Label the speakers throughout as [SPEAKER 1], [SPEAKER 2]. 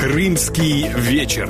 [SPEAKER 1] Крымский вечер.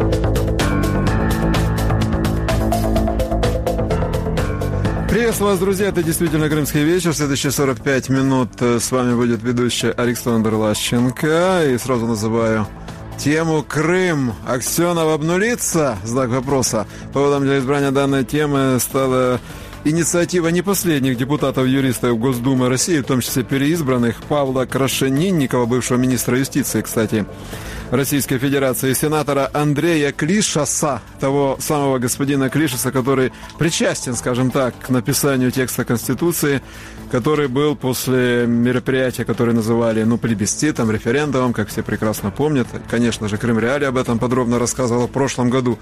[SPEAKER 2] Приветствую вас, друзья. Это действительно «Крымский вечер». Следующие 45 минут с вами будет ведущий Александр Лащенко. И сразу называю тему «Крым. Аксенов обнулится?» Знак вопроса. Поводом для избрания данной темы стала инициатива не последних депутатов-юристов Госдумы России, в том числе переизбранных, Павла Крашенинникова, бывшего министра юстиции, кстати, Российской Федерации, и сенатора Андрея Клишаса, того самого господина Клишаса, который причастен, скажем так, к написанию текста Конституции, который был после мероприятия, которое называли, плебисцитом, референдумом, как все прекрасно помнят. Конечно же, Крым Реалии об этом подробно рассказывал в прошлом году.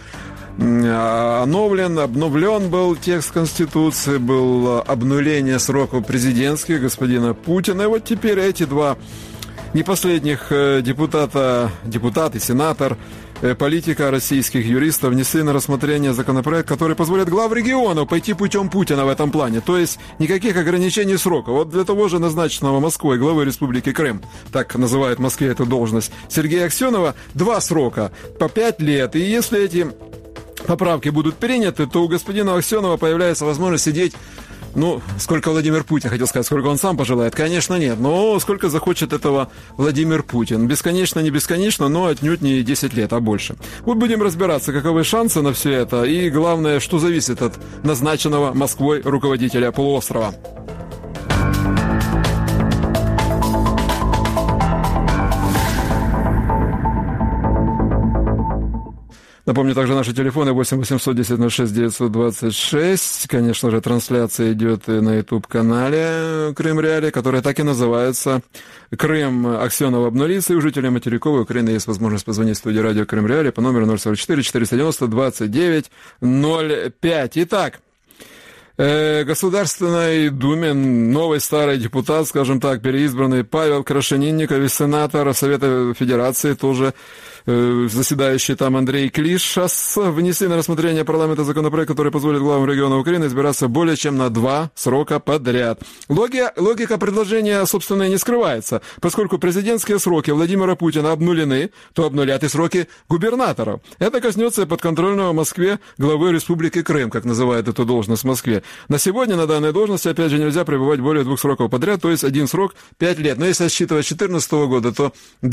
[SPEAKER 2] Обновлен был текст Конституции, было обнуление сроков президентских господина Путина. И вот теперь эти два не последних депутат и сенатор, политика российских юристов внесли на рассмотрение законопроект, который позволит глав регионов пойти путем Путина в этом плане. То есть никаких ограничений срока. Вот для того же назначенного Москвой главы Республики Крым, так называют в Москве эту должность, Сергея Аксенова, 2 срока по 5 лет. И если эти поправки будут приняты, то у господина Аксенова появляется возможность сидеть, сколько Владимир Путин, хотел сказать, сколько он сам пожелает, конечно, нет, но сколько захочет этого Владимир Путин. Бесконечно, не бесконечно, но отнюдь не 10 лет, а больше. Вот будем разбираться, каковы шансы на все это, и главное, что зависит от назначенного Москвой руководителя полуострова. Напомню, также наши телефоны 8 800 10 06 926. Конечно же, трансляция идет на YouTube-канале «Крым Реалии», которая так и называется «Крым. Аксенов обнулится». И у жителей материковой Украины есть возможность позвонить в студию радио «Крым Реалии» по номеру 044 490 29 05. Итак, в Государственной Думе новый старый депутат, скажем так, переизбранный Павел Крашенинников, сенатор Совета Федерации, тоже заседающий там Андрей Клишас, внесли на рассмотрение парламента законопроект, который позволит главам регионов Украины избираться более чем на 2 срока подряд. Логика предложения, собственно, и не скрывается. Поскольку президентские сроки Владимира Путина обнулены, то обнулят и сроки губернаторов. Это коснется подконтрольного Москве главы Республики Крым, как называют эту должность в Москве. На сегодня на данной должности, опять же, нельзя пребывать более 2 сроков подряд, то есть 1 срок 5 лет. Но если считывать 2014 года, то в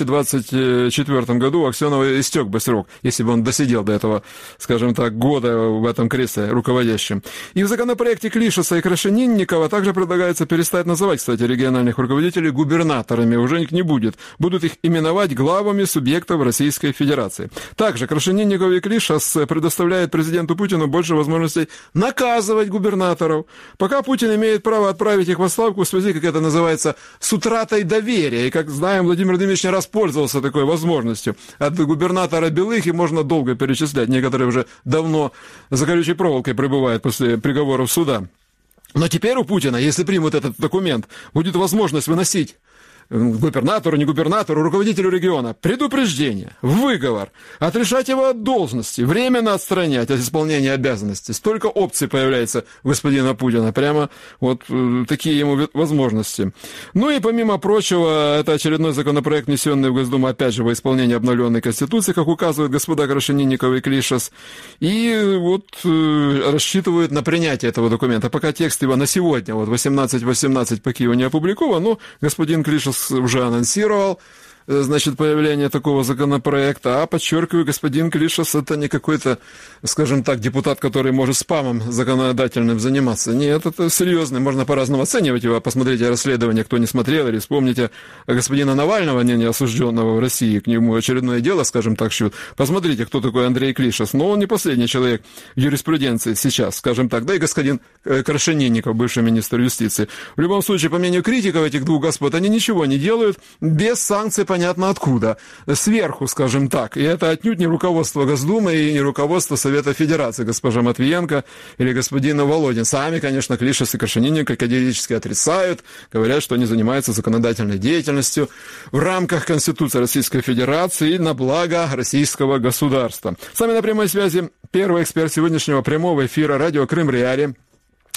[SPEAKER 2] 2024 году у Аксенова истек бы срок, если бы он досидел до этого, скажем так, года в этом кресле руководящем. И в законопроекте Клишаса и Крашенинникова также предлагается перестать называть, кстати, региональных руководителей губернаторами, уже их не будет. Будут их именовать главами субъектов Российской Федерации. Также Крашенинников и Клишас предоставляют президенту Путину больше возможностей наказывать губернаторов. Пока Путин имеет право отправить их в отставку в связи, как это называется, с утратой доверия. И, как знаем, Владимир Владимирович не раз пользовался такой возможностью. От губернатора Белых, и можно долго перечислять. Некоторые уже давно за колючей проволокой пребывают после приговоров суда. Но теперь у Путина, если примут этот документ, будет возможность выносить губернатору, не губернатору, руководителю региона предупреждение, выговор, отрешать его от должности, временно отстранять от исполнения обязанностей. Столько опций появляется у господина Путина. Прямо вот такие ему возможности. Ну и помимо прочего, это очередной законопроект, внесенный в Госдуму, опять же, во исполнение обновленной Конституции, как указывают господа Крашенинников и Клишас. И вот рассчитывают на принятие этого документа. Пока текст его на сегодня, вот 18:18 по Киеву не опубликован, но господин Клишас уже анонсировал, появление такого законопроекта. А, подчеркиваю, господин Клишас — это не какой-то, скажем так, депутат, который может спамом законодательным заниматься. Нет, это серьезный, можно по-разному оценивать его. Посмотрите расследование, кто не смотрел, или вспомните господина Навального, ныне осужденного в России, к нему очередное дело, скажем так, шьют. Посмотрите, кто такой Андрей Клишас. Но он не последний человек в юриспруденции сейчас, скажем так. Да и господин Крашенинников, бывший министр юстиции. В любом случае, по мнению критиков этих двух господ, они ничего не делают без санкций, понятно откуда, сверху, скажем так. И это отнюдь не руководство Госдумы и не руководство Совета Федерации, госпожа Матвиенко или господин Володин. Сами, конечно, Клишас и Крашенинников категорически отрицают, говорят, что они занимаются законодательной деятельностью в рамках Конституции Российской Федерации и на благо российского государства. С нами на прямой связи первый эксперт сегодняшнего прямого эфира радио «Крым Реалии»,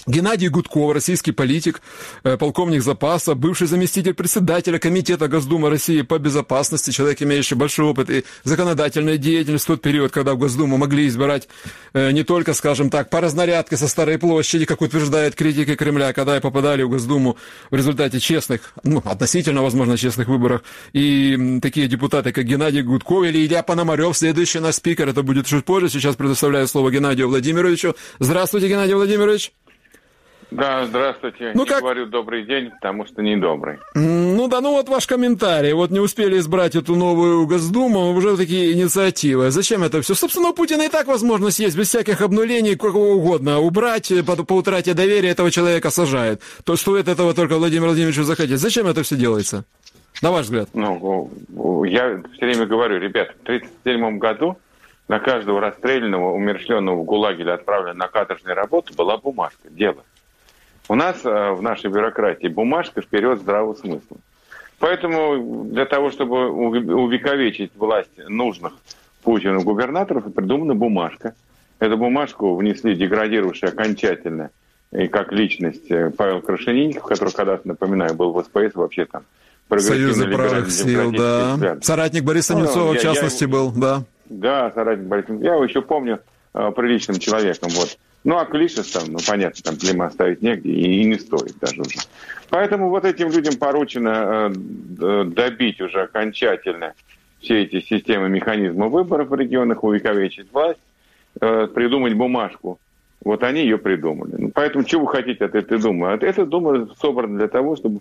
[SPEAKER 2] Геннадий Гудков, российский политик, полковник запаса, бывший заместитель председателя Комитета Госдумы России по безопасности, человек, имеющий большой опыт и законодательную деятельность в тот период, когда в Госдуму могли избирать не только, скажем так, по разнарядке со Старой площади, как утверждают критики Кремля, когда и попадали в Госдуму в результате честных, относительно, возможно, честных выборов, и такие депутаты, как Геннадий Гудков или Илья Пономарев, следующий наш спикер, это будет чуть позже. Сейчас предоставляю слово Геннадию Владимировичу. Здравствуйте, Геннадий Владимирович.
[SPEAKER 3] Да, здравствуйте. Не говорю добрый день, потому что не добрый.
[SPEAKER 2] Вот ваш комментарий. Вот не успели избрать эту новую Госдуму, уже такие инициативы. Зачем это все? Собственно, у Путина и так возможность есть, без всяких обнулений, какого угодно. Убрать по утрате доверия этого человека сажает. То стоит этого только Владимиру Владимировичу захотеть. Зачем это все делается? На ваш взгляд.
[SPEAKER 3] Я все время говорю, ребята, в 1937 году на каждого расстрелянного, умерщвленного в ГУЛАГе или отправленного на каторжную работу была бумажка, дело. У нас в нашей бюрократии бумажка вперед здравого смысла. Поэтому для того, чтобы увековечить власть нужных Путину губернаторов, придумана бумажка. Эту бумажку внесли деградировавший окончательно и как личность Павел Крашенинников, который когда-то, напоминаю, был в СПС, вообще там
[SPEAKER 2] Союза правых сил, да. Соратник Бориса Немцова, в частности, был, да.
[SPEAKER 3] Да, соратник Бориса Немцова. Я его еще помню приличным человеком, вот. А Клишес там, понятно, там клейма ставить негде и не стоит даже уже. Поэтому вот этим людям поручено добить уже окончательно все эти системы, механизмы выборов в регионах, увековечить власть, придумать бумажку. Вот они ее придумали. Поэтому чего вы хотите от этой Думы? Эта Дума собрана для того, чтобы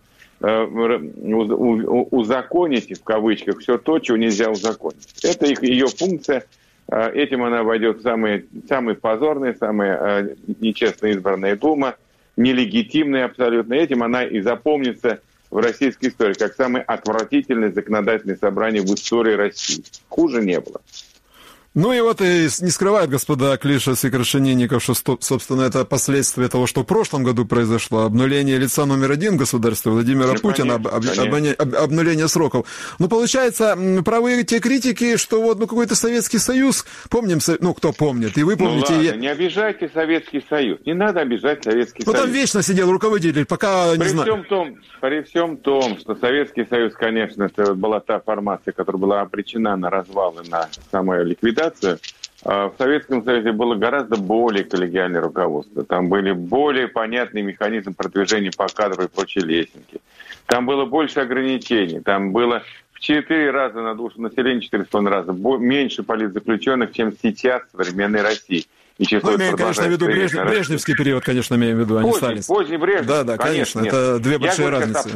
[SPEAKER 3] узаконить, в кавычках, все то, чего нельзя узаконить. Это ее функция. Этим она войдет в самые позорные, самые нечестно избранные Дума, нелегитимные абсолютно. Этим она и запомнится в российской истории как самое отвратительное законодательное собрание в истории России. Хуже не было.
[SPEAKER 2] И не скрывают господа Клишес и Крашенинников, что, собственно, это последствия того, что в прошлом году произошло. Обнуление лица номер один в государстве Владимира Путина, обнуление сроков. Получается, правы те критики, что какой-то Советский Союз, помним, кто помнит, и вы помните...
[SPEAKER 3] Ладно, не обижайте Советский Союз, не надо обижать Советский Союз.
[SPEAKER 2] Там вечно сидел руководитель, пока не знаю.
[SPEAKER 3] При всем том, что Советский Союз, конечно, это была та формация, которая была обречена на развал и на самоликвидацию. В Советском Союзе было гораздо более коллегиальное руководство. Там были более понятные механизмы продвижения по кадру и прочей лесенке. Там было больше ограничений. Там было в 4 раза на душу населения, 4,5 раза меньше политзаключенных, чем сейчас в современной России.
[SPEAKER 2] Имеем, конечно, в виду брежневский период, конечно, имеем в виду, а не сталинский.
[SPEAKER 3] Поздний Брежнев.
[SPEAKER 2] Да, конечно, это две большие разницы.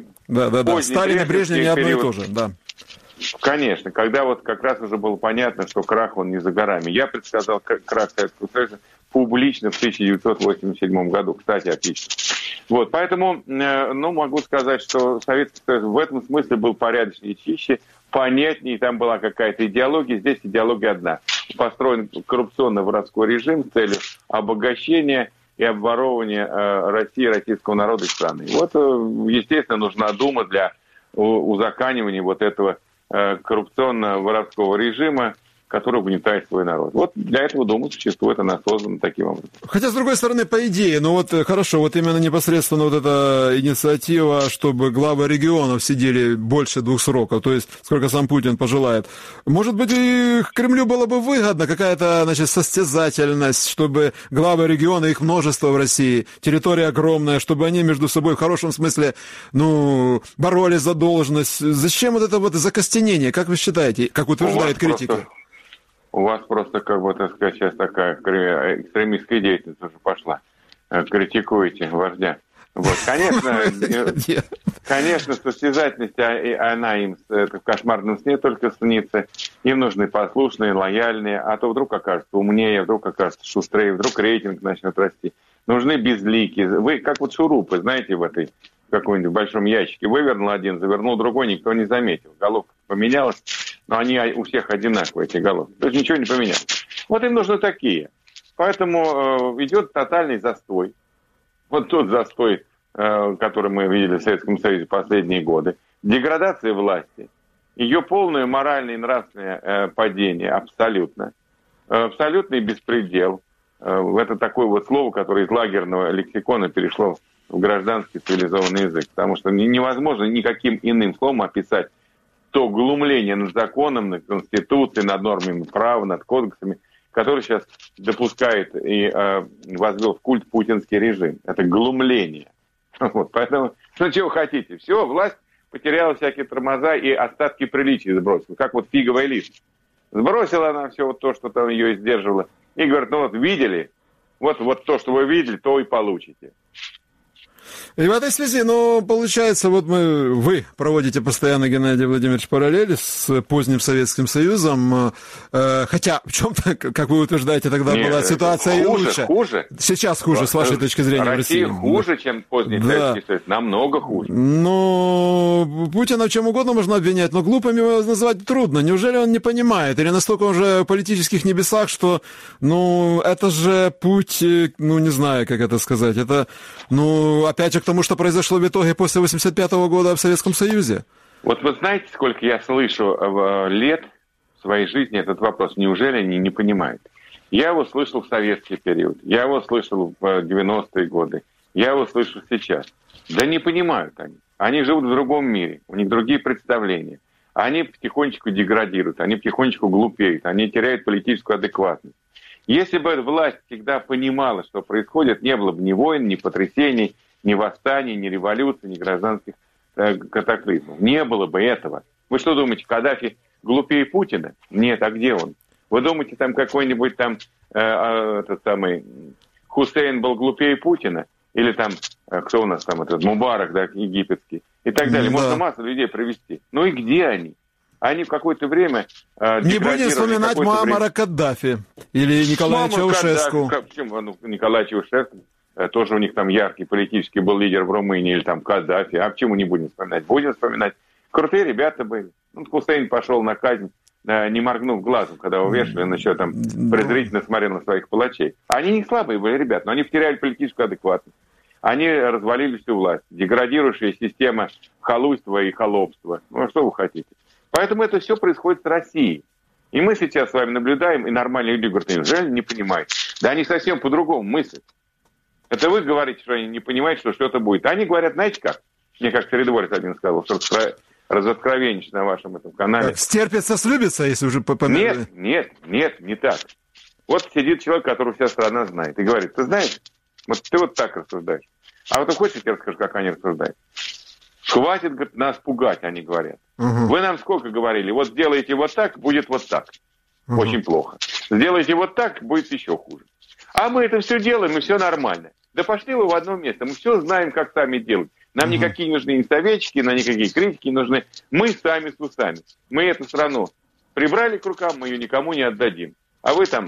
[SPEAKER 2] Сталин и Брежнев не одно и то же, да.
[SPEAKER 3] Конечно, когда как раз уже было понятно, что крах он не за горами. Я предсказал крах Советского Союза публично в 1987 году, кстати, отлично. Поэтому, могу сказать, что Советский Союз в этом смысле был порядочнее, чище, понятнее, там была какая-то идеология, здесь идеология одна. Построен коррупционно-воровской режим с целью обогащения и обворовывания России, российского народа и страны. Естественно, нужна Дума для узаконивания этого коррупционно-воровского режима, который угнетает свой народ. Для этого Дума существует, она создана таким образом.
[SPEAKER 2] Хотя, с другой стороны, по идее, хорошо, именно непосредственно эта инициатива, чтобы главы регионов сидели больше 2 сроков, то есть сколько сам Путин пожелает. Может быть, и Кремлю было бы выгодно какая-то, состязательность, чтобы главы региона, их множество в России, территория огромная, чтобы они между собой в хорошем смысле, боролись за должность. Зачем это закостенение, как вы считаете, как утверждают критики?
[SPEAKER 3] У вас просто, сейчас такая экстремистская деятельность уже пошла. Критикуете вождя. Конечно, состязательность, она им в кошмарном сне только снится. Им нужны послушные, лояльные, а то вдруг окажется умнее, вдруг окажется шустрее, вдруг рейтинг начнет расти. Нужны безликие. Вы как шурупы, знаете, в каком-нибудь большом ящике. Вывернул один, завернул другой, никто не заметил. Головка поменялась, но они у всех одинаковые, эти головки. То есть ничего не поменялось. Им нужны такие. Поэтому идет тотальный застой. Тот застой, который мы видели в Советском Союзе последние годы. Деградация власти. Ее полное моральное и нравственное падение абсолютно. Абсолютный беспредел. это такое вот слово, которое из лагерного лексикона перешло в гражданский цивилизованный язык. Потому что невозможно никаким иным словом описать то глумление над законом, над Конституцией, над нормами права, над кодексами, который сейчас допускает и возвел в культ путинский режим. Это глумление. Вот, поэтому, ну, чего хотите? Все, власть потеряла всякие тормоза и остатки приличий сбросила. Как вот фиговый лист. Сбросила она все вот то, что там ее сдерживало. И говорит, ну вот видели, вот то, что вы видели, то и получите.
[SPEAKER 2] И в этой связи, получается, вот вы проводите постоянно, Геннадий Владимирович, параллели с поздним Советским Союзом, хотя в чем-то, как вы утверждаете, тогда была ситуация и лучше.
[SPEAKER 3] Хуже.
[SPEAKER 2] Сейчас хуже, с вашей точки зрения, в России.
[SPEAKER 3] Россия хуже, чем поздний Советский Союз, намного хуже.
[SPEAKER 2] Но Путина в чем угодно можно обвинять, но глупым его назвать трудно. Неужели он не понимает? Или настолько уже в политических небесах, что, это же путь, не знаю, как это сказать, это, опять же, к тому, что произошло в итоге после 1985 года в Советском Союзе.
[SPEAKER 3] Вот вы знаете, сколько я слышу лет в своей жизни этот вопрос? Неужели они не понимают? Я его слышал в советский период, я его слышал в 90-е годы, я его слышу сейчас. Да не понимают они. Они живут в другом мире, у них другие представления. Они потихонечку деградируют, они потихонечку глупеют, они теряют политическую адекватность. Если бы власть всегда понимала, что происходит, не было бы ни войн, ни потрясений, ни восстаний, ни революций, ни гражданских катаклизмов. Не было бы этого. Вы что думаете, Каддафи глупее Путина? Нет, а где он? Вы думаете, там какой-нибудь там Хусейн был глупее Путина? Или там, кто у нас там, Мубарак, да, египетский, и так далее. Можно массу людей привести. Ну и где они? Они в какое-то время...
[SPEAKER 2] Не будем вспоминать Муаммара Каддафи или Николая Чаушеску.
[SPEAKER 3] Почему? Николай Чаушеску. Тоже у них там яркий политический был лидер в Румынии, или там Каддафи. А почему не будем вспоминать? Будем вспоминать. Крутые ребята были. Хусейн пошел на казнь, не моргнув глазом, когда его вешали, он еще там презрительно смотрел на своих палачей. Они не слабые были ребята, но они потеряли политическую адекватность. Они развалили всю власть. Деградирующая система халуйства и холопства. Ну, что вы хотите? Поэтому это все происходит с Россией. И мы сейчас с вами наблюдаем, и нормальные люди говорят, неужели не понимают? Да они совсем по-другому мыслят. Это вы говорите, что они не понимают, что что-то будет. Они говорят, знаете как? Мне как царедворец один сказал, что разоткровенничать на вашем этом канале.
[SPEAKER 2] Как, стерпится, слюбится, если уже
[SPEAKER 3] Нет, не так. Вот сидит человек, которого вся страна знает, и говорит, ты знаешь, вот ты вот так рассуждаешь. А вот ты хочешь, я тебе расскажу, как они рассуждают? Хватит, говорит, нас пугать, они говорят. Вы нам сколько говорили? Вот сделаете вот так, будет вот так. Очень плохо. Сделайте вот так, будет еще хуже. А мы это все делаем, и все нормально. Да пошли вы в одно место. Мы все знаем, как сами делать. Нам никакие нужны не советчики, нам никакие критики не нужны. Мы сами с усами. Мы эту страну прибрали к рукам, мы ее никому не отдадим. А вы там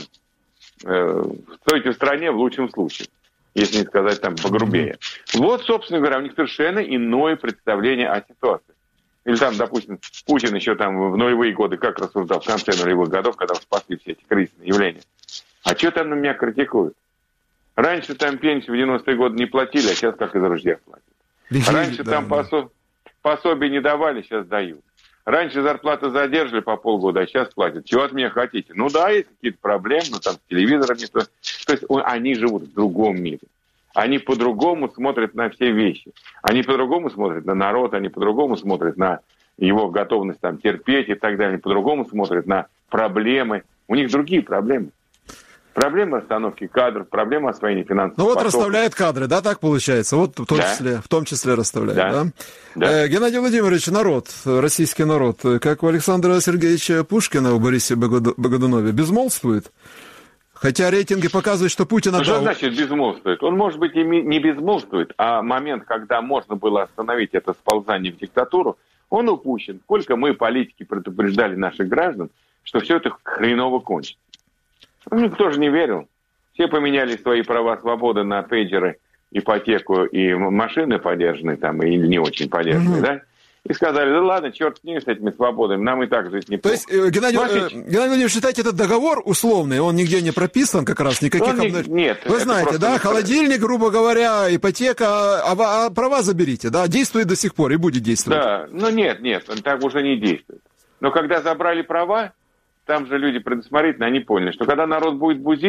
[SPEAKER 3] стойте в стране в лучшем случае. Если не сказать там погрубее. Вот, собственно говоря, у них совершенно иное представление о ситуации. Или там, допустим, Путин еще там в нулевые годы как рассуждал, в конце нулевых годов, когда спасли все эти кризисные явления. А что там на меня критикуют? Раньше там пенсию в 90-е годы не платили, а сейчас как из ружья платят. Раньше там пособия не давали, сейчас дают. Раньше зарплаты задерживали по полгода, а сейчас платят. Чего от меня хотите? Ну да, есть какие-то проблемы, но там с телевизором не то. То есть они живут в другом мире. Они по-другому смотрят на все вещи. Они по-другому смотрят на народ, они по-другому смотрят на его готовность там терпеть и так далее. Они по-другому смотрят на проблемы. У них другие проблемы. Проблема расстановки кадров, проблема освоения финансовых потоков.
[SPEAKER 2] Расставляет кадры, да, так получается? Вот в том числе расставляет, да? Геннадий Владимирович, народ, российский народ, как у Александра Сергеевича Пушкина, у Борисе Богодунове, безмолвствует? Хотя рейтинги показывают, что Путин отдал...
[SPEAKER 3] Что значит безмолвствует? Он, может быть, и не безмолвствует, а момент, когда можно было остановить это сползание в диктатуру, он упущен. Сколько мы, политики, предупреждали наших граждан, что все это хреново кончится. Никто же не верил. Все поменяли свои права свободы на пейджеры, ипотеку и машины подержанные там, или не очень подержанные, да? И сказали, да ладно, черт с ними, с этими свободами, нам и так жить неплохо.
[SPEAKER 2] То есть, Геннадий Владимирович, считаете, этот договор условный, он нигде не прописан как раз, никаких...
[SPEAKER 3] Нет.
[SPEAKER 2] Вы знаете, да, холодильник, грубо говоря, ипотека, а права заберите, да, действует до сих пор и будет действовать.
[SPEAKER 3] Да, нет, он так уже не действует. Но когда забрали права, там же люди предусмотрительно, они поняли, что когда народ будет бузить,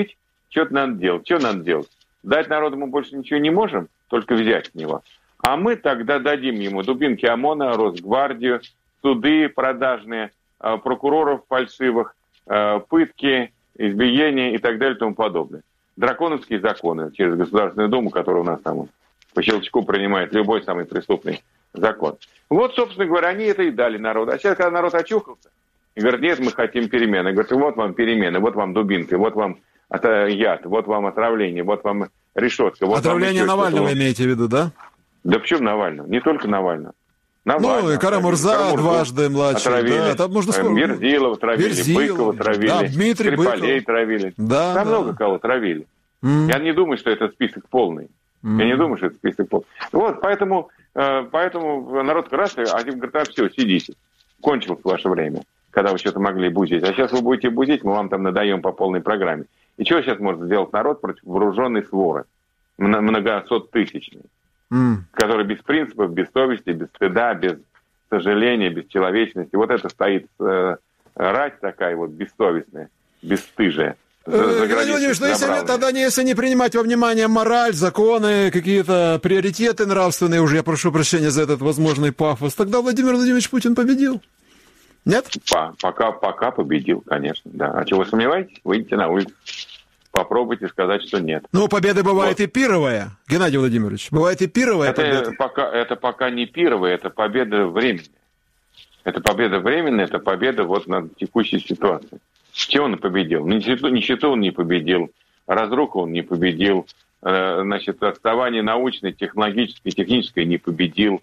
[SPEAKER 3] что-то надо делать. Что надо делать? Дать народу мы больше ничего не можем, только взять с него. А мы тогда дадим ему дубинки ОМОНа, Росгвардию, суды продажные, прокуроров фальшивых, пытки, избиения и так далее и тому подобное. Драконовские законы через Государственную Думу, которая у нас там по щелчку принимает любой самый преступный закон. Вот, собственно говоря, они это и дали народу. А сейчас, когда народ очухался, и говорит, нет, мы хотим перемены. Говорит, вот вам перемены, вот вам дубинки, вот вам яд, вот вам отравление, вот вам решетка. Вот
[SPEAKER 2] отравление Навального имеете в виду, да?
[SPEAKER 3] Да почему Навального? Не только Навального.
[SPEAKER 2] Ну, и Кара-Мурза дважды младший.
[SPEAKER 3] Отравили.
[SPEAKER 2] Да, там можно сказать.
[SPEAKER 3] Мерзилова травили, Быкова травили,
[SPEAKER 2] да, Дмитрий
[SPEAKER 3] Скрипалей травили.
[SPEAKER 2] Да,
[SPEAKER 3] там много кого травили. Я не думаю, что это список полный. Я не думаю, что это список полный. Вот, поэтому народ красный, а один говорит, а все, сидите. Кончилось ваше время, когда вы что-то могли бузить. А сейчас вы будете бузить, мы вам там надаем по полной программе. И что сейчас может сделать народ против вооруженной своры? Многосоттысячной. Который без принципов, без совести, без стыда, без сожаления, без человечности. Вот это стоит рать такая вот бессовестная, бесстыжая.
[SPEAKER 2] Если не принимать во внимание мораль, законы, какие-то приоритеты нравственные, уже я прошу прощения за этот возможный пафос, тогда Владимир Владимирович Путин победил. Нет?
[SPEAKER 3] Пока победил, конечно, да. А чего вы сомневаетесь? Выйдите на улицу. Попробуйте сказать, что нет.
[SPEAKER 2] Ну, победа бывает и пировая, Геннадий Владимирович. Бывает и пировая победа.
[SPEAKER 3] Это пока не пировая, это победа временная. Это победа временная, это победа вот над текущей ситуацией. Чего он победил? Нищету он не победил, разруху он не победил, значит, отставание научное, технологическое, техническое не победил,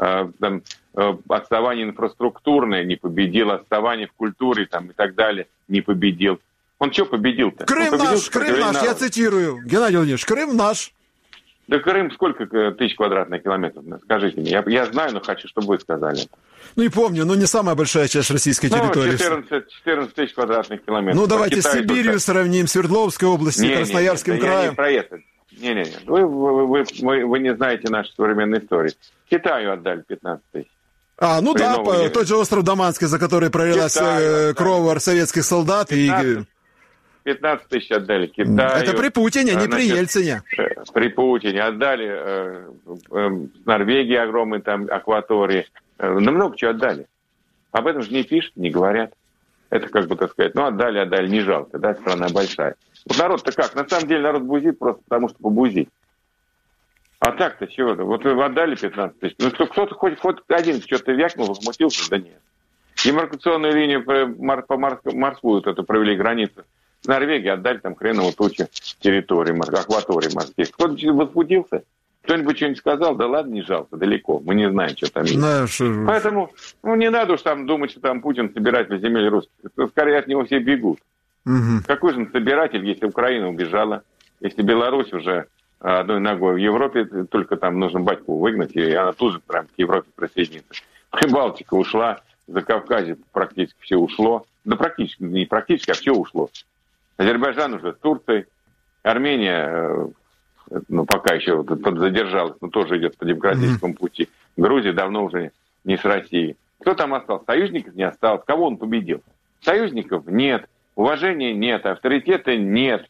[SPEAKER 3] отставание инфраструктурное не победил, отставание в культуре там, и так далее не победил. Он что победил-то?
[SPEAKER 2] Крым наш, я цитирую. Геннадий Владимирович, Крым наш.
[SPEAKER 3] Да Крым сколько тысяч квадратных километров? Скажите мне. Я знаю, но хочу, чтобы вы сказали.
[SPEAKER 2] Ну, не помню, но не самая большая часть российской территории.
[SPEAKER 3] 14 тысяч квадратных километров.
[SPEAKER 2] Ну, давайте с Сибирью сравним, Свердловской областью, Красноярским краем.
[SPEAKER 3] Я не про это. Не. Вы не знаете нашей современной истории. Китаю отдали 15 тысяч.
[SPEAKER 2] Ну да, тот же остров Даманский, за который пролилась кровь советских солдат.
[SPEAKER 3] 15 тысяч отдали Китаю.
[SPEAKER 2] Это при Путине, не при Ельцине.
[SPEAKER 3] При Путине. Отдали Норвегии огромные там акватории. Много чего отдали. Об этом же не пишут, не говорят. Это как бы, так сказать, отдали, не жалко, да, страна большая. Вот народ-то как? На самом деле народ бузит просто потому, что побузить. А так-то чего-то? Вот вы отдали 15 тысяч. Ну, кто-то хоть один что-то вякнул, возмутился, да нет. Демаркационную линию по морскую вот эту провели границу. В Норвегии отдали там хреново тучу территории, акватории морских. Кто-то возбудился? Кто-нибудь что-нибудь сказал? Да ладно, не жалко, далеко. Мы не знаем, что там есть. Поэтому не надо уж там думать, что там Путин собиратель земель русских. Скорее от него все бегут. Какой же он собиратель, если Украина убежала, если Беларусь уже одной ногой в Европе, только там нужно батьку выгнать, и она тут же прям к Европе присоединится. Прибалтика ушла, Закавказье практически все ушло. Да практически, не практически, а все ушло. Азербайджан уже с Турцией, Армения, пока еще подзадержалась, но тоже идет по демократическому пути. Грузия давно уже не с Россией. Кто там остался? Союзников не осталось. Кого он победил? Союзников нет, уважения нет, авторитета нет.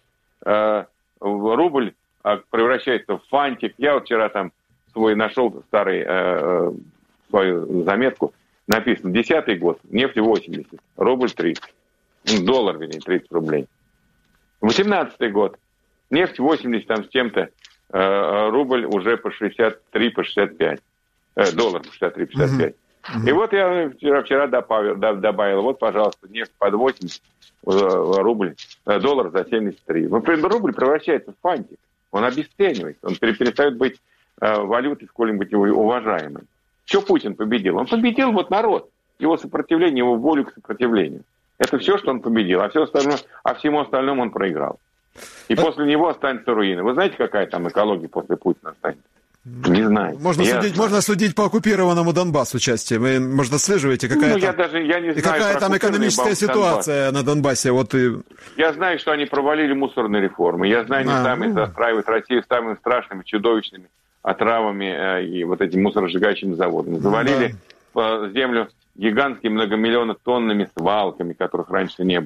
[SPEAKER 3] Рубль превращается в фантик. Я вот вчера там нашел свою заметку. Написано, 10-й год, нефть 80, рубль 30. Доллар, вернее, 30 рублей. 18-й год, нефть 80 там с чем-то, рубль уже по 63, по 65. Доллар по 63, 65. И вот я вчера добавил, вот, пожалуйста, нефть под 80, рубль, доллар за 73. Рубль превращается в фантик. Он обесценивается, он перестает быть валютой сколь-нибудь уважаемой. Что Путин победил? Он победил вот народ, его сопротивление, его волю к сопротивлению. Это все, что он победил, а всему остальному он проиграл. И после него останется руина. Вы знаете, какая там экология после Путина останется? Не знаю.
[SPEAKER 2] Можно судить по оккупированному Донбассу части. Вы, может, отслеживаете, какая там экономическая ситуация на Донбассе?
[SPEAKER 3] Я знаю, что они провалили мусорные реформы. Я знаю, они сами застраивают Россию самыми страшными, чудовищными отравами и вот этими мусоросжигающими заводами. Завалили землю гигантскими многомиллионно тоннами свалками, которых раньше не было.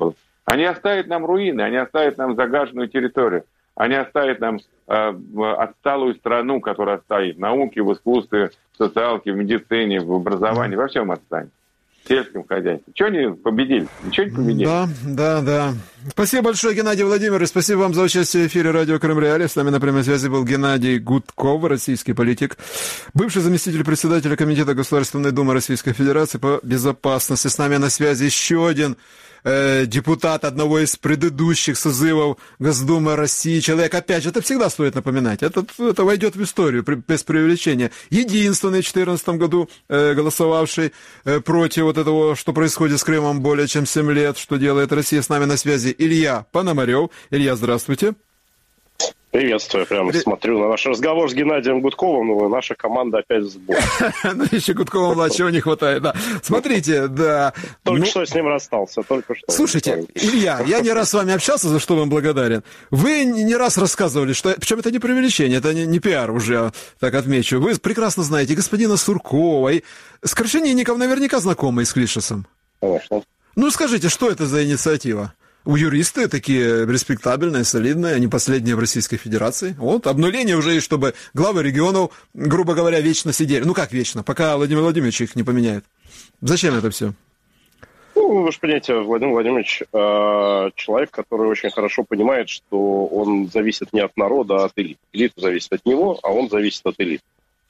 [SPEAKER 3] Они оставят нам руины, они оставят нам загаженную территорию, они оставят нам отсталую страну, которая стоит в науке, в искусстве, в социалке, в медицине, в образовании, во всем отстанет. В сельском хозяйстве. Чего они победили? Ничего не победили. Да.
[SPEAKER 2] Спасибо большое, Геннадий Владимирович. Спасибо вам за участие в эфире радио Крым Реалии. С нами на прямой связи был Геннадий Гудков, российский политик, бывший заместитель председателя Комитета Государственной Думы Российской Федерации по безопасности. С нами на связи еще один депутат одного из предыдущих созывов Госдумы России. Человек, опять же, это всегда стоит напоминать. Это войдет в историю без преувеличения. Единственный в 2014 году голосовавший против вот этого, что происходит с Крымом более чем 7 лет, что делает Россия. С нами на связи Илья Пономарев. Илья, здравствуйте.
[SPEAKER 4] Приветствую. Прямо смотрю на наш разговор с Геннадием Гудковым, но наша команда опять в сборе.
[SPEAKER 2] Ну, еще Гудкова-младшего не хватает, да. Смотрите, да.
[SPEAKER 4] Только что с ним расстался, только что.
[SPEAKER 2] Слушайте, Илья, я не раз с вами общался, за что вам благодарен. Вы не раз рассказывали, что... Причем это не преувеличение, это не пиар уже, так отмечу. Вы прекрасно знаете господина Суркова, и с Крашенинником наверняка знакомы, и с Клишесом.
[SPEAKER 4] Конечно.
[SPEAKER 2] Ну, скажите, что это за инициатива? У юристы такие респектабельные, солидные, они последние в Российской Федерации. Вот, обнуление уже есть, чтобы главы регионов, грубо говоря, вечно сидели. Ну, как вечно, пока Владимир Владимирович их не поменяет. Зачем это все?
[SPEAKER 4] Ну, вы же понимаете, Владимир Владимирович человек, который очень хорошо понимает, что он зависит не от народа, а от элит. Элита зависит от него, а он зависит от элит.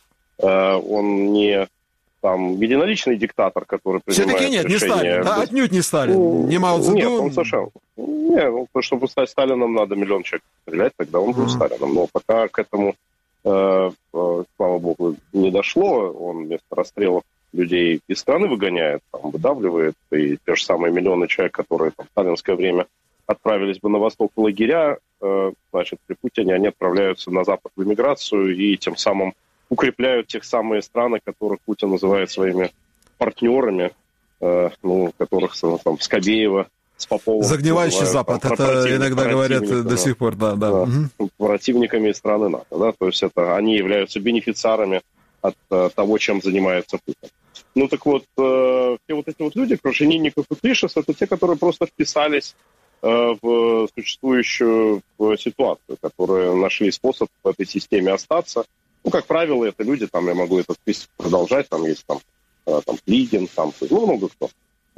[SPEAKER 4] Он не... Там единоличный диктатор, который принимает
[SPEAKER 2] все-таки нет,
[SPEAKER 4] решения.
[SPEAKER 2] Не Сталин, да, отнюдь не Сталин, не Мао Цзэдун.
[SPEAKER 4] Нет, он совершенно... Нет, чтобы стать Сталином, надо миллион человек стрелять, тогда он будет Сталином. Но пока к этому, слава богу, не дошло, он вместо расстрелов людей из страны выгоняет, там, выдавливает, и те же самые миллионы человек, которые там, в сталинское время отправились бы на восток в лагеря, значит, при Путине они отправляются на запад в эмиграцию и тем самым укрепляют тех самые страны, которых Путин называет своими партнерами, которых там Скобеева, с Поповым.
[SPEAKER 2] Загнивающий Запад, это иногда говорят до сих пор, да.
[SPEAKER 4] Противниками страны НАТО, да, то есть это они являются бенефициарами от того, чем занимается Путин. Ну так вот, все вот эти вот люди, Крашенинников и Клишес, это те, которые просто вписались в существующую ситуацию, которые нашли способ в этой системе остаться. Ну, как правило, это люди, там, я могу этот список продолжать, там есть там Плигин, там, много кто,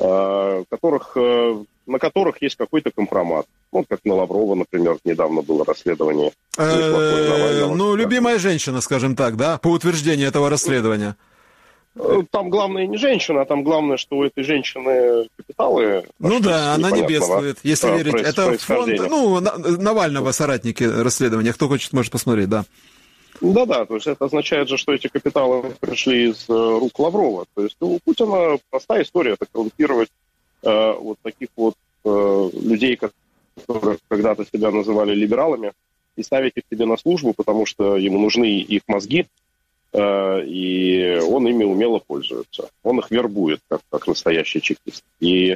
[SPEAKER 4] на которых есть какой-то компромат. Ну, как на Лаврова, например, недавно было расследование.
[SPEAKER 2] Ну, любимая женщина, скажем так, да, по утверждению этого расследования.
[SPEAKER 4] Там главное не женщина, а там главное, что у этой женщины капиталы.
[SPEAKER 2] Ну да, она не бедствует, если верить. Это фонд, Навального соратники расследования. Кто хочет, может посмотреть, да.
[SPEAKER 4] Да, то есть это означает же, что эти капиталы пришли из рук Лаврова. То есть у Путина простая история, это коррумпировать вот таких вот людей, которые когда-то себя называли либералами, и ставить их себе на службу, потому что ему нужны их мозги, и он ими умело пользуется. Он их вербует, как настоящий чекист. И...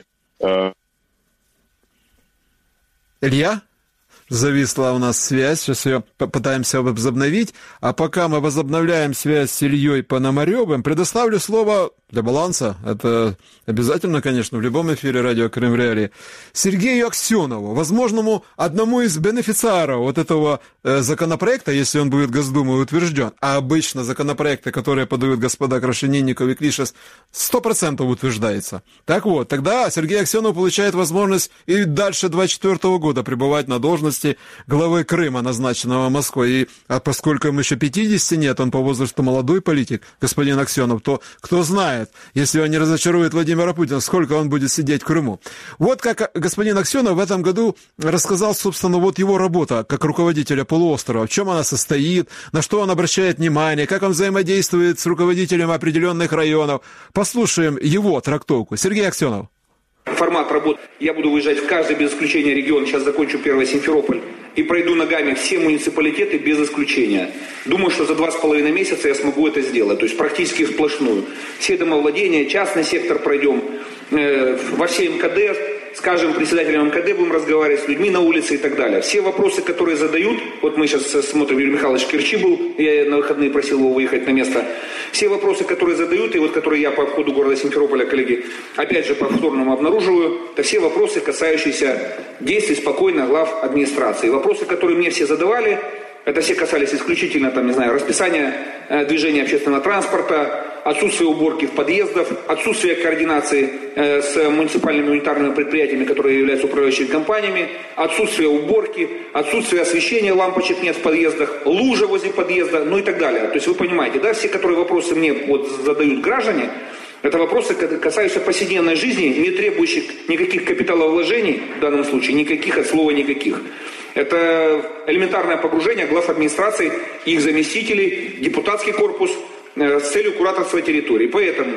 [SPEAKER 2] Илья? Зависла у нас связь, сейчас ее попытаемся возобновить. А пока мы возобновляем связь с Ильей Пономаревым, предоставлю слово для баланса, это обязательно, конечно, в любом эфире радио Крым Реалии, Сергею Аксенову, возможному одному из бенефициаров вот этого законопроекта, если он будет Госдумой утвержден. А обычно законопроекты, которые подают господа Крашенинников и Клишес, 100% утверждается. Так вот, тогда Сергей Аксенов получает возможность и дальше 2024 года пребывать на должности главы Крыма, назначенного Москвой. А поскольку ему еще 50 нет, он по возрасту молодой политик, господин Аксенов, то кто знает, если он не разочарует Владимира Путина, сколько он будет сидеть в Крыму. Вот как господин Аксенов в этом году рассказал, собственно, вот его работа как руководителя полуострова, в чем она состоит, на что он обращает внимание, как он взаимодействует с руководителями определенных районов. Послушаем его трактовку. Сергей Аксенов.
[SPEAKER 5] Формат работы. Я буду выезжать в каждый, без исключения, регион. Сейчас закончу первый Симферополь. И пройду ногами все муниципалитеты без исключения. Думаю, что за 2,5 месяца я смогу это сделать. То есть практически сплошную. Все домовладения, частный сектор пройдем. Во все МКД скажем, председателем МКД будем разговаривать, с людьми на улице и так далее. Все вопросы, которые задают, вот мы сейчас смотрим, Юрий Михайлович в Керчи был, я на выходные просил его выехать на место, все вопросы, которые задают, и вот которые я по обходу города Симферополя, коллеги, опять же повторно обнаруживаю, это все вопросы, касающиеся действий спокойно глав администрации. Вопросы, которые мне все задавали, это все касались исключительно, там, не знаю, расписания движения общественного транспорта, отсутствие уборки в подъездах, отсутствие координации с муниципальными унитарными предприятиями, которые являются управляющими компаниями, отсутствие уборки, отсутствие освещения, лампочек нет в подъездах, лужа возле подъезда, ну и так далее. То есть вы понимаете, да, все, которые вопросы мне вот задают граждане, это вопросы, касающиеся повседневной жизни, не требующих никаких капиталовложений, в данном случае, никаких от слова никаких. Это элементарное погружение глав администрации, их заместителей, депутатский корпус с целью кураторства территории. Поэтому,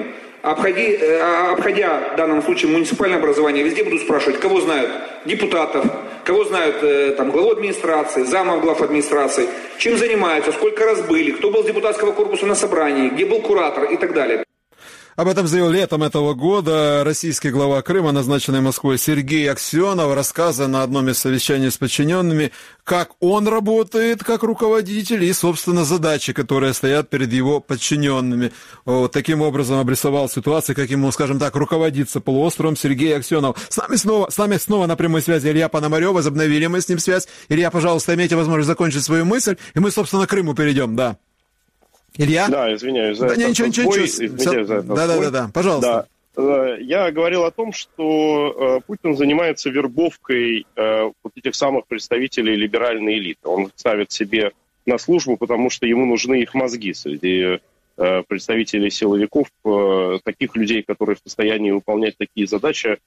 [SPEAKER 5] обходя в данном случае муниципальное образование, везде буду спрашивать, кого знают депутатов, кого знают там, главу администрации, замов глав администрации, чем занимаются, сколько раз были, кто был с депутатского корпуса на собрании, где был куратор и так далее.
[SPEAKER 2] Об этом заявил летом этого года российский глава Крыма, назначенный Москвой Сергей Аксенов, рассказывая на одном из совещаний с подчиненными, как он работает как руководитель и, собственно, задачи, которые стоят перед его подчиненными. Вот таким образом обрисовал ситуацию, как ему, скажем так, руководиться полуостровом Сергей Аксенов. С нами снова на прямой связи Илья Пономарев, возобновили мы с ним связь. Илья, пожалуйста, имейте возможность закончить свою мысль, и мы, собственно, к Крыму перейдем, да. Илья?
[SPEAKER 4] Да, извиняюсь за это.
[SPEAKER 2] Ничего. Да, пожалуйста.
[SPEAKER 4] Да. Я говорил о том, что Путин занимается вербовкой вот этих самых представителей либеральной элиты. Он ставит себе на службу, потому что ему нужны их мозги среди представителей силовиков, таких людей, которые в состоянии выполнять такие задачи,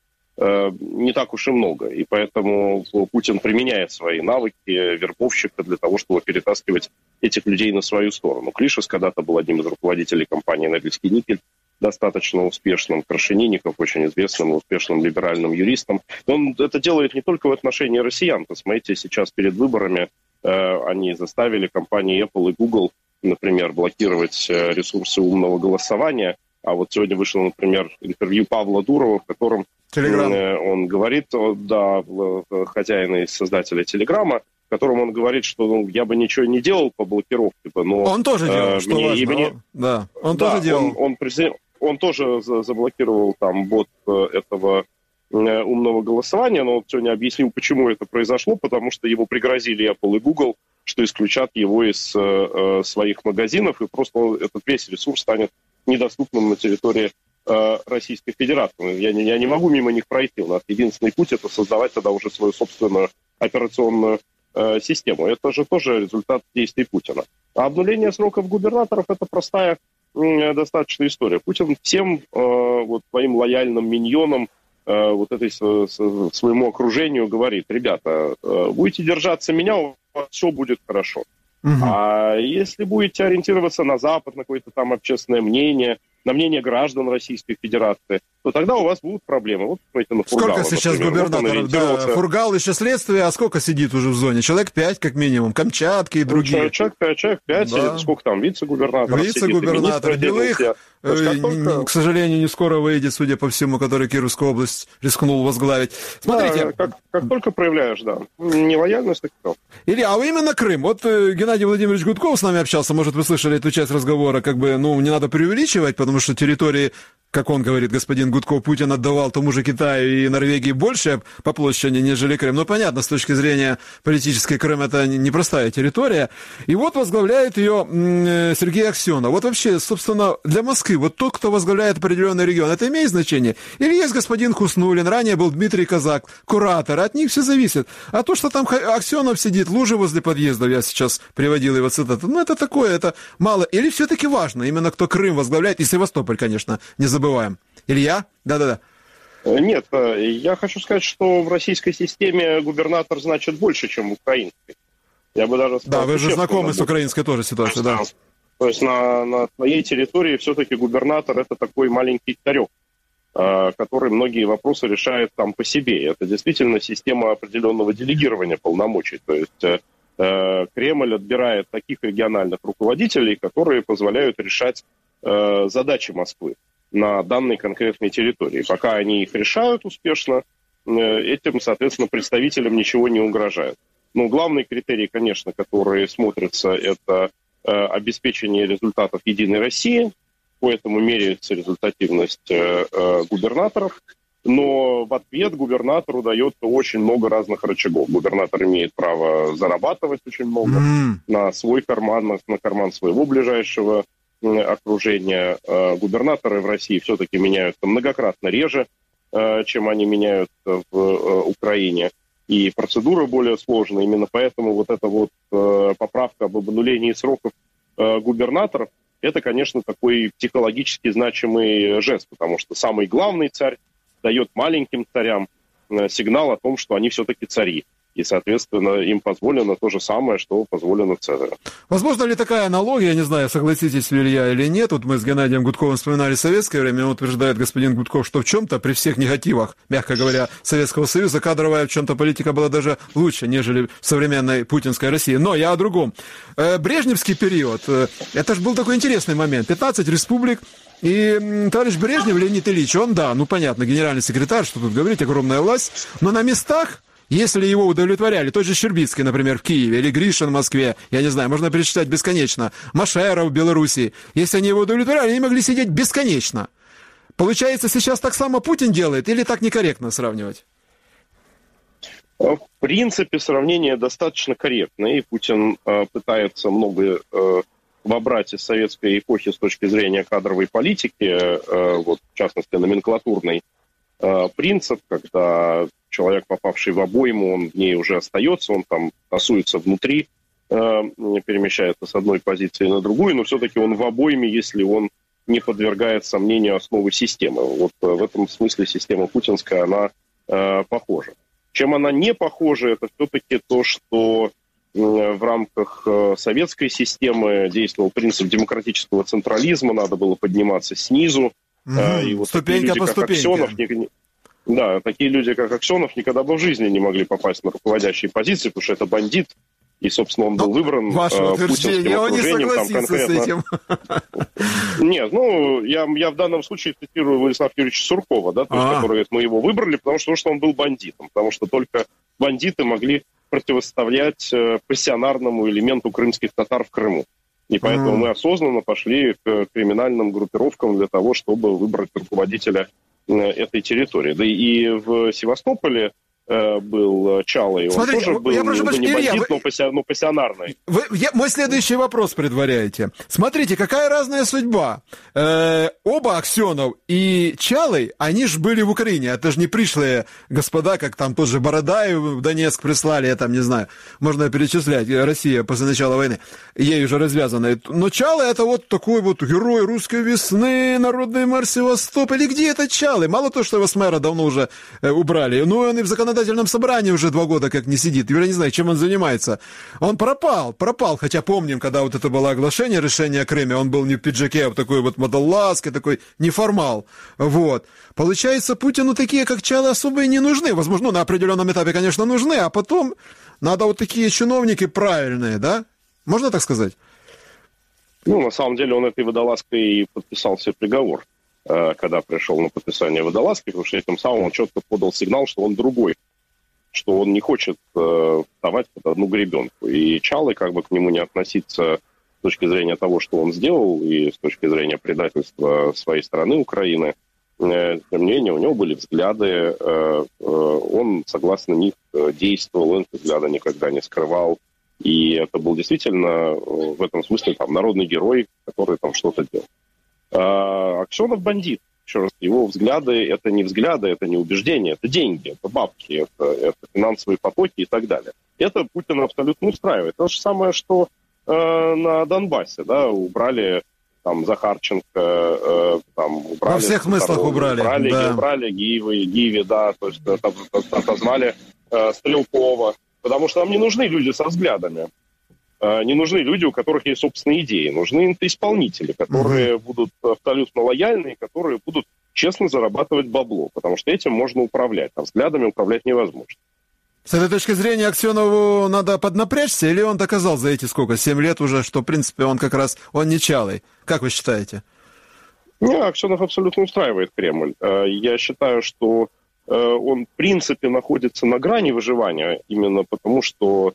[SPEAKER 4] не так уж и много. И поэтому Путин применяет свои навыки вербовщика для того, чтобы перетаскивать этих людей на свою сторону. Клишес когда-то был одним из руководителей компании «Нобелевский никель», достаточно успешным, Крашенинников, очень известным и успешным либеральным юристом. Он это делает не только в отношении россиян. Посмотрите, сейчас перед выборами они заставили компании Apple и Google, например, блокировать ресурсы умного голосования. А вот сегодня вышло, например, интервью Павла Дурова, в котором он говорит, да, хозяина и создателя Телеграма, в котором он говорит, что я бы ничего не делал по блокировке, но...
[SPEAKER 2] Он тоже делал, что важно. Он тоже делал.
[SPEAKER 4] Он тоже заблокировал там бот этого умного голосования, но он сегодня объяснил, почему это произошло, потому что его пригрозили Apple и Google, что исключат его из своих магазинов, и просто этот весь ресурс станет недоступным на территории Российской Федерации. Я не могу мимо них пройти. У нас единственный путь — это создавать тогда уже свою собственную операционную систему. Это же тоже результат действий Путина. А обнуление сроков губернаторов — это простая достаточно история. Путин всем вот своим лояльным миньонам, вот этой своему окружению говорит: ребята, будете держаться меня, у вас все будет хорошо. А если будете ориентироваться на Запад, на какое-то там общественное мнение, на мнение граждан Российской Федерации, то тогда у вас будут проблемы. Вот смотрите на Фургала.
[SPEAKER 2] Сколько сейчас
[SPEAKER 4] например,
[SPEAKER 2] губернаторов? Да, Фургал еще следствие, а сколько сидит уже в зоне? Человек 5, как минимум. Камчатки и другие.
[SPEAKER 4] Человек 5, да. Сколько там вице-губернаторов
[SPEAKER 2] Вице-губернатор. Белых, к сожалению, не скоро выйдет, судя по всему, который Кировскую область рискнул возглавить. Смотрите.
[SPEAKER 4] Да, как только проявляешь, да, нелояльность, так что.
[SPEAKER 2] Илья, а именно Крым. Вот Геннадий Владимирович Гудков с нами общался, может, вы слышали эту часть разговора, как бы, не надо преувеличивать, потому что территории, как он говорит, господин Гудков, Путин отдавал тому же Китаю и Норвегии больше по площади, нежели Крым. Ну, понятно, с точки зрения политической, Крым — это непростая территория. И вот возглавляет ее Сергей Аксенов. Вот вообще, собственно, для Москвы, вот тот, кто возглавляет определенный регион, это имеет значение? Или есть господин Хуснуллин, ранее был Дмитрий Казак, куратор, от них все зависит. А то, что там Аксенов сидит, лужи возле подъездов, я сейчас приводил его цитату, это такое, это мало. Или все-таки важно, именно кто Крым возглавляет, и Севастополь, конечно, не забываем. Илья? Да-да-да.
[SPEAKER 4] Нет, я хочу сказать, что в российской системе губернатор значит больше, чем в украинской. Я бы даже сказал,
[SPEAKER 2] да, вы же знакомы с украинской тоже ситуацией, да.
[SPEAKER 4] То есть на своей территории все-таки губернатор — это такой маленький царек, который многие вопросы решает там по себе. Это действительно система определенного делегирования полномочий. То есть Кремль отбирает таких региональных руководителей, которые позволяют решать задачи Москвы на данной конкретной территории. Пока они их решают успешно, этим, соответственно, представителям ничего не угрожает. Но главный критерий, конечно, который смотрится, это обеспечение результатов «Единой России». Поэтому меряется результативность губернаторов. Но в ответ губернатору дается очень много разных рычагов. Губернатор имеет право зарабатывать очень много на свой карман, на карман своего ближайшего окружения. Губернаторы в России все-таки меняются многократно реже, чем они меняются в Украине. И процедура более сложная. Именно поэтому вот эта вот поправка об обнулении сроков губернаторов, это, конечно, такой психологически значимый жест, потому что самый главный царь дает маленьким царям сигнал о том, что они все-таки цари. И, соответственно, им позволено то же самое, что позволено Цезарю.
[SPEAKER 2] Возможно ли такая аналогия, я не знаю, согласитесь ли я или нет, вот мы с Геннадием Гудковым вспоминали советское время, он утверждает, господин Гудков, что в чем-то, при всех негативах, мягко говоря, Советского Союза, кадровая в чем-то политика была даже лучше, нежели в современной путинской России. Но я о другом. Брежневский период, это же был такой интересный момент. 15 республик, и товарищ Брежнев, Леонид Ильич, он, да, ну понятно, генеральный секретарь, что тут говорить, огромная власть, но на местах, если его удовлетворяли, тот же Щербицкий, например, в Киеве, или Гришин в Москве, я не знаю, можно перечислять бесконечно, Машеров в Белоруссии, если они его удовлетворяли, они могли сидеть бесконечно. Получается, сейчас так само Путин делает, или так некорректно сравнивать?
[SPEAKER 4] В принципе, сравнение достаточно корректное, и Путин пытается многое вобрать из советской эпохи с точки зрения кадровой политики, вот, в частности, номенклатурной. Принцип, когда человек, попавший в обойму, он в ней уже остается, он там тасуется внутри, перемещается с одной позиции на другую, но все-таки он в обойме, если он не подвергает сомнению основы системы. Вот в этом смысле система путинская, она похожа. Чем она не похожа, это все-таки то, что в рамках советской системы действовал принцип демократического централизма, надо было подниматься снизу. И вот
[SPEAKER 2] ступенька по ступеньке.
[SPEAKER 4] Да, такие люди, как Аксенов, никогда бы в жизни не могли попасть на руководящие позиции, потому что это бандит. И, собственно, он был выбран путинским окружением.
[SPEAKER 2] Он не согласится с этим.
[SPEAKER 4] Нет, ну, я в данном случае цитирую Владислава Юрьевича Суркова, да, то есть, который говорит, мы его выбрали, потому что он был бандитом, потому что только бандиты могли противостоять пассионарному элементу крымских татар в Крыму. И поэтому мы осознанно пошли к криминальным группировкам для того, чтобы выбрать руководителя этой территории. Да и в Севастополе был Чалый, он
[SPEAKER 2] смотрите,
[SPEAKER 4] тоже был не бандит, но пассионарный.
[SPEAKER 2] Мой следующий вопрос предваряете. Смотрите, какая разная судьба. Оба Аксенов и Чалый, они же были в Украине. Это же не пришлые господа, как там тот же Бородаев в Донецк прислали, я там не знаю, можно перечислять, Россия после начала войны, ей уже развязанная. Но Чалый это вот такой вот герой русской весны, народный мэр Севастополя. Где этот Чалый? Мало то, что его с мэра давно уже убрали, но он и в законодательном собрании уже 2 года как не сидит. Я не знаю, чем он занимается. Он пропал, хотя помним, когда вот это было оглашение решения о Крыме, он был не в пиджаке, а в такой вот модолазке, такой неформал. Вот. Получается, Путину такие, как Чалый, особо и не нужны. Возможно, на определенном этапе, конечно, нужны, а потом надо вот такие чиновники правильные, да? Можно так сказать?
[SPEAKER 4] Ну, на самом деле, он этой водолазкой и подписал себе приговор, когда пришел на подписание водолазки, потому что этим самым он четко подал сигнал, что он другой, что он не хочет вставать под одну гребенку. И Чалый, как бы к нему не относиться с точки зрения того, что он сделал, и с точки зрения предательства своей страны, Украины, тем не менее, у него были взгляды, он, согласно них, действовал, он взгляды никогда не скрывал. И это был действительно в этом смысле там, народный герой, который там что-то делал. Аксенов бандит. Еще раз, его взгляды – это не убеждения, это деньги, это бабки, это финансовые потоки и так далее. Это Путина абсолютно устраивает. То же самое, что на Донбассе, да, убрали там Захарченко, там убрали...
[SPEAKER 2] Во всех смыслах убрали.
[SPEAKER 4] Убрали Гиви, да, то есть отозвали Стрелкова, потому что нам не нужны люди со взглядами. Не нужны люди, у которых есть собственные идеи. Нужны исполнители, которые будут абсолютно лояльны, которые будут честно зарабатывать бабло, потому что этим можно управлять, а взглядами управлять невозможно.
[SPEAKER 2] С этой точки зрения Аксенову надо поднапрячься, или он доказал за эти 7 лет уже, что, в принципе, он как раз, он не Чалый? Как вы считаете?
[SPEAKER 4] Аксенов абсолютно устраивает Кремль. Я считаю, что он, в принципе, находится на грани выживания, именно потому что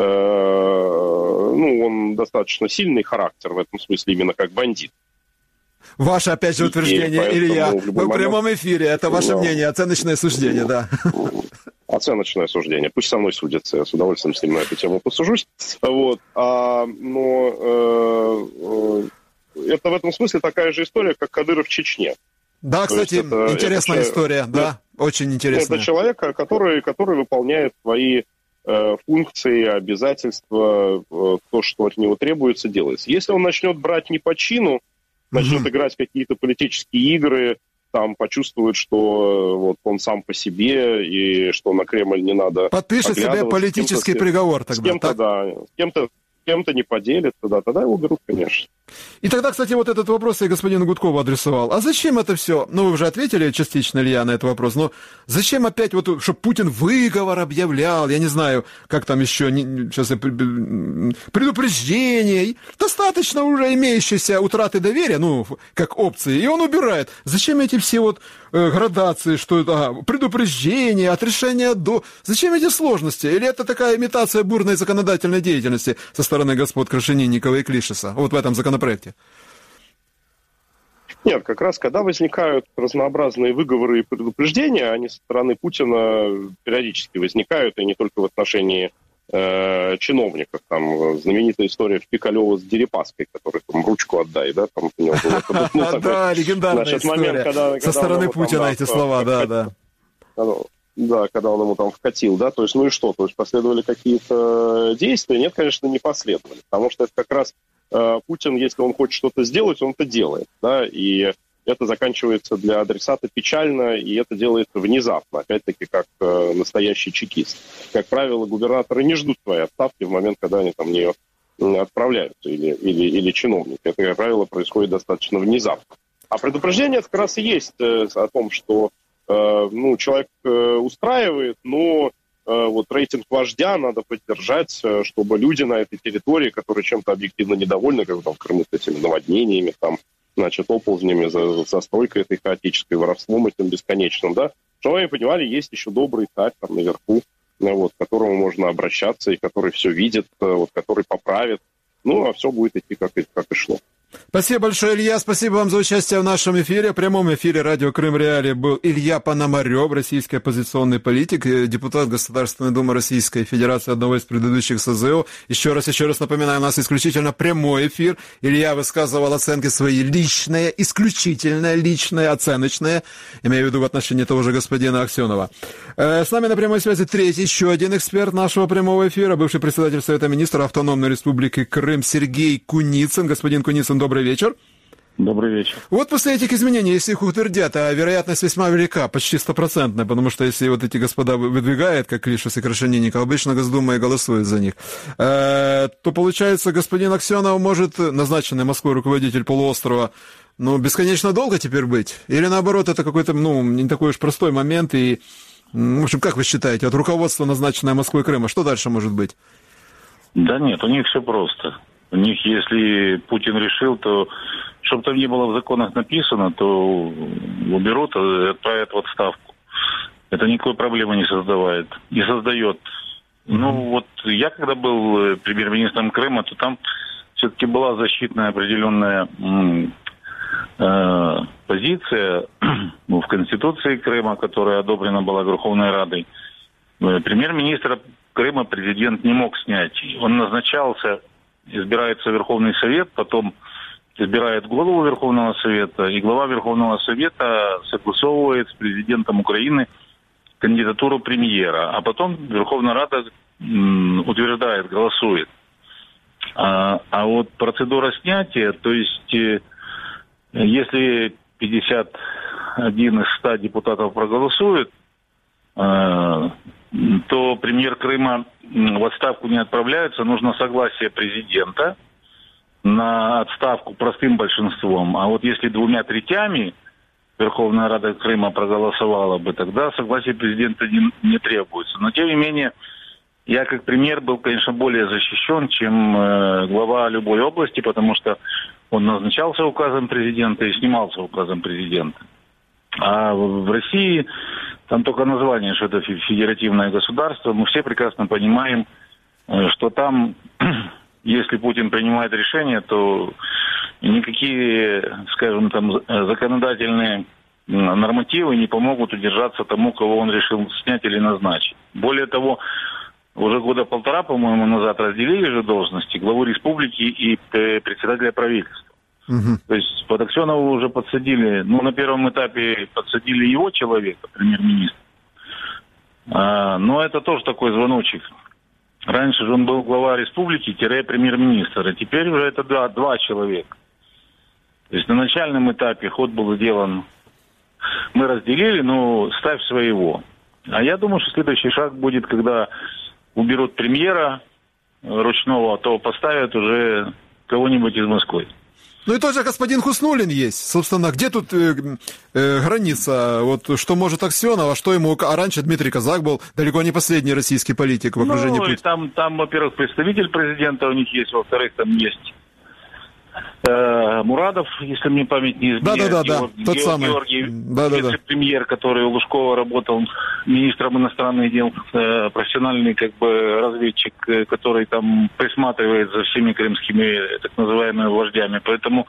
[SPEAKER 4] он достаточно сильный характер в этом смысле, именно как бандит.
[SPEAKER 2] Ваше, опять же, утверждение, Илья, в прямом эфире, это ваше мнение, оценочное суждение, да.
[SPEAKER 4] Оценочное суждение. Пусть со мной судятся, я с удовольствием с ним на эту тему посужусь. Вот. Но это в этом смысле такая же история, как Кадыров в Чечне.
[SPEAKER 2] Да, кстати, интересная история, да, очень интересная.
[SPEAKER 4] Это человек, который выполняет свои функции, обязательства, то, что от него требуется, делается. Если он начнет брать не по чину, начнет играть в какие-то политические игры, там почувствует, что вот он сам по себе и что на Кремль не надо.
[SPEAKER 2] Подпишет себе политический приговор тогда.
[SPEAKER 4] С кем-то, да, с кем-то не поделит, тогда его берут, конечно.
[SPEAKER 2] И тогда, кстати, вот этот вопрос я господину Гудкову адресовал. А зачем это все? Ну, вы уже ответили частично, Илья, на этот вопрос. Но зачем опять вот, чтобы Путин выговор объявлял, я не знаю, как там еще, сейчас предупреждение. Достаточно уже имеющейся утраты доверия, ну, как опции, и он убирает. Зачем эти все вот градации, что это предупреждение, отрешение до... Зачем эти сложности? Или это такая имитация бурной законодательной деятельности со стороны господ Крашенинникова и Клишеса? Вот в этом законопроекте.
[SPEAKER 4] Нет, как раз когда возникают разнообразные выговоры и предупреждения, они со стороны Путина периодически возникают, и не только в отношении чиновников. Там знаменитая история Пикалева с Дерипаской, который там ручку отдай, да, там у него было.
[SPEAKER 2] Да, легендарная история. Со стороны Путина эти слова, да.
[SPEAKER 4] Да, когда он ему там вкатил, да, то есть, ну и что, то есть последовали какие-то действия? Нет, конечно, не последовали, потому что это как раз Путин, если он хочет что-то сделать, он это делает, да, и это заканчивается для адресата печально, и это делается внезапно, опять-таки, как настоящий чекист. Как правило, губернаторы не ждут своей отставки в момент, когда они там в нее отправляются, или чиновники. Это, как правило, происходит достаточно внезапно. А предупреждение как раз и есть о том, что человек устраивает, но вот рейтинг вождя надо поддержать, чтобы люди на этой территории, которые чем-то объективно недовольны, как там в Крыму с этими наводнениями, там, значит, оползнями, застройкой этой хаотической, воровством этим бесконечным, да, чтобы они понимали, есть еще добрый царь там наверху, вот, к которому можно обращаться, и который все видит, вот, который поправит, а все будет идти как и шло.
[SPEAKER 2] Спасибо большое, Илья. Спасибо вам за участие в нашем эфире. В прямом эфире радио Крым Реалии был Илья Пономарев, российский оппозиционный политик, депутат Государственной Думы Российской Федерации, одного из предыдущих СЗО. Еще раз напоминаю, у нас исключительно прямой эфир. Илья высказывал оценки свои личные, исключительно личные, оценочные, имею в виду в отношении того же господина Аксенова. С нами на прямой связи еще один эксперт нашего прямого эфира, бывший председатель Совета министров Автономной Республики Крым Сергей Куницын. Господин Куницын, добрый вечер.
[SPEAKER 6] Добрый вечер.
[SPEAKER 2] Вот после этих изменений, если их утвердят, а вероятность весьма велика, почти 100%, потому что если вот эти господа выдвигают, как Клишес и Крашенинников, обычно Госдума и голосует за них, то получается, господин Аксенов может, назначенный Москвой руководитель полуострова, бесконечно долго теперь быть? Или наоборот, это какой-то, не такой уж простой момент, и, в общем, как вы считаете, от руководства, назначенное Москвой Крыма, что дальше может быть?
[SPEAKER 6] Да нет, у них все просто. У них, если Путин решил, то, чтобы там не было в законах написано, то уберут и отправят в отставку. Это никакой проблемы не создает. Я когда был премьер-министром Крыма, то там все-таки была защитная определенная позиция в Конституции Крыма, которая одобрена была Верховной Радой. Премьер-министра Крыма президент не мог снять. Он назначался, избирается Верховный Совет, потом избирает главу Верховного Совета, и глава Верховного Совета согласовывает с президентом Украины кандидатуру премьера, а потом Верховная Рада утверждает, голосует. А вот процедура снятия, то есть если 51 из 100 депутатов проголосует, то премьер Крыма в отставку не отправляется, нужно согласие президента на отставку простым большинством. А вот если 2/3 Верховная Рада Крыма проголосовала бы, тогда согласие президента не требуется. Но тем не менее, я как премьер был, конечно, более защищен, чем глава любой области, потому что он назначался указом президента и снимался указом президента. А в России Там только название, что это федеративное государство. Мы все прекрасно понимаем, что там, если Путин принимает решение, то никакие, скажем, там законодательные нормативы не помогут удержаться тому, кого он решил снять или назначить. Более того, уже года полтора, по-моему, назад разделили же должности главы республики и председателя правительства. То есть под Аксенова уже подсадили, на первом этапе подсадили его человека, премьер-министра. Но это тоже такой звоночек. Раньше же он был глава республики-премьер-министр, а теперь уже это два человека. То есть на начальном этапе ход был сделан, мы разделили, ставь своего. А я думаю, что следующий шаг будет, когда уберут премьера ручного, то поставят уже кого-нибудь из Москвы.
[SPEAKER 2] Ну и тот же господин Хуснуллин есть. Собственно, где тут граница? Вот что может Аксенов, а что ему... А раньше Дмитрий Казак был далеко не последний российский политик в окружении Путина.
[SPEAKER 6] Там, во-первых, представитель президента у них есть, во-вторых, там есть Мурадов, если мне память не изменяет.
[SPEAKER 2] Да, тот самый.
[SPEAKER 6] Георгий, вице-премьер, который у Лужкова работал министром иностранных дел, профессиональный разведчик, который там присматривает за всеми крымскими так называемыми вождями. Поэтому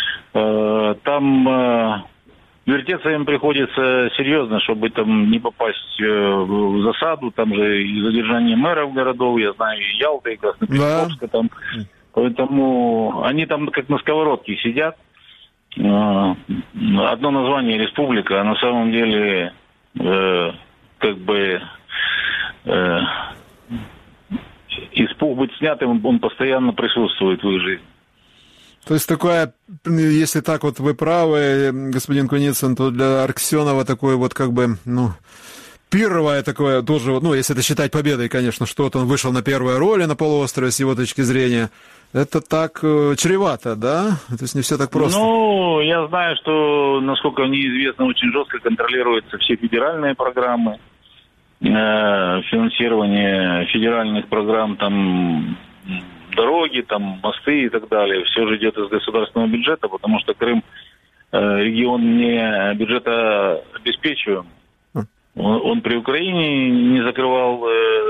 [SPEAKER 6] там вертеться им приходится серьезно, чтобы там не попасть в засаду. Там же и задержание мэров городов, я знаю, и Ялта, и Краснопетровска там. Поэтому они там как на сковородке сидят. Одно название республика, а на самом деле испуг быть снятым, он постоянно присутствует в их жизни.
[SPEAKER 2] То есть такое, если так вот вы правы, господин Куницын, то для Аксенова такое первое такое тоже, если это считать победой, конечно, что вот он вышел на первой роли на полуострове с его точки зрения, это так чревато, да? То есть не все так просто.
[SPEAKER 6] Я знаю, что, насколько мне известно, очень жестко контролируются все федеральные программы, финансирование федеральных программ, там, дороги, там, мосты и так далее. Все же идет из государственного бюджета, потому что Крым регион не бюджетообеспечиваем. Он при Украине не закрывал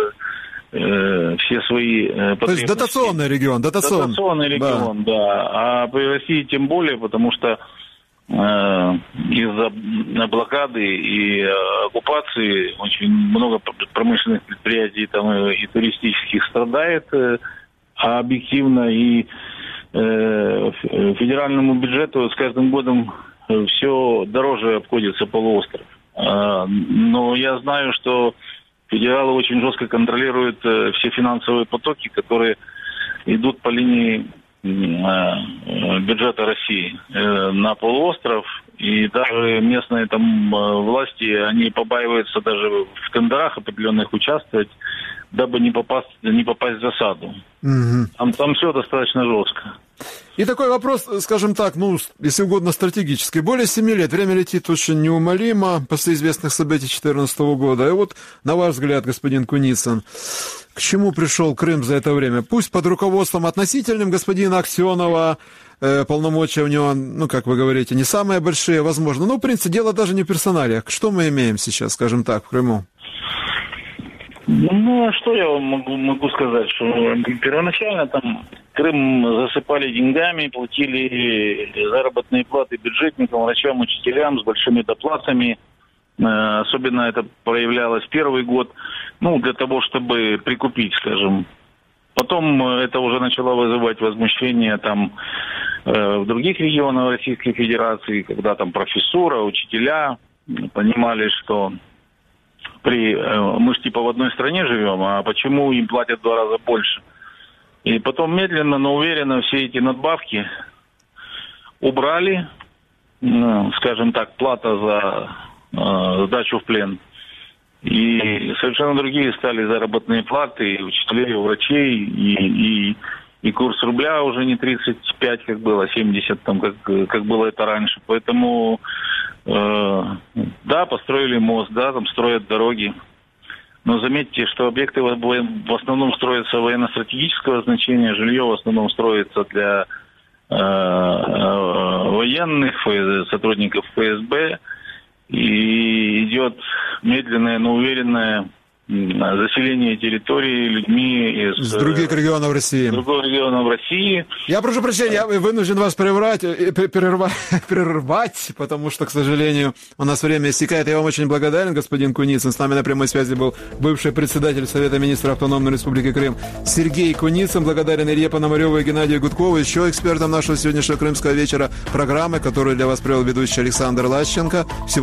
[SPEAKER 6] все свои потребности. То есть
[SPEAKER 2] дотационный регион.
[SPEAKER 6] Дотационный регион, да. А при России тем более, потому что из-за блокады и оккупации очень много промышленных предприятий там и туристических страдает, а объективно и федеральному бюджету с каждым годом все дороже обходится полуостров. Но я знаю, что федералы очень жестко контролируют все финансовые потоки, которые идут по линии бюджета России на полуостров. И даже местные там власти, они побаиваются даже в тендерах определенных участвовать, дабы не попасть в засаду. Угу. Там все достаточно жестко.
[SPEAKER 2] И такой вопрос, скажем так, если угодно, стратегический. Более 7 лет, время летит очень неумолимо после известных событий 2014 года. И вот, на ваш взгляд, господин Куницын, к чему пришел Крым за это время? Пусть под руководством относительным господина Аксенова, полномочия у него, как вы говорите, не самые большие, возможно. В принципе, дело даже не в персоналиях. Что мы имеем сейчас, скажем так, в Крыму?
[SPEAKER 6] Что я вам могу сказать, что первоначально там Крым засыпали деньгами, платили заработные платы бюджетникам, врачам, учителям с большими доплатами. Особенно это проявлялось первый год, для того, чтобы прикупить, скажем. Потом это уже начало вызывать возмущение там в других регионах Российской Федерации, когда там профессура, учителя понимали, что мы же в одной стране живем, а почему им платят в 2 раза больше? И потом медленно, но уверенно все эти надбавки убрали, скажем так, плата за сдачу в плен. И совершенно другие стали заработные платы и учителей, и врачей, и курс рубля уже не 35, как было, 70, там, как было это раньше. Поэтому построили мост, там строят дороги. Но заметьте, что объекты в основном строятся военно-стратегического значения, жилье в основном строится для военных, сотрудников ФСБ. И идет медленное, но уверенное заселение территории людьми из
[SPEAKER 2] других регионов России.
[SPEAKER 6] Других регионов России.
[SPEAKER 2] Я прошу прощения, я вынужден вас прервать, потому что, к сожалению, у нас время истекает. Я вам очень благодарен, господин Куницын. С нами на прямой связи был бывший председатель Совета министров Автономной Республики Крым Сергей Куницын. Благодарен Илье Пономареву и Геннадию Гудкову, еще экспертам нашего сегодняшнего крымского вечера программы, которую для вас провел ведущий Александр Лащенко.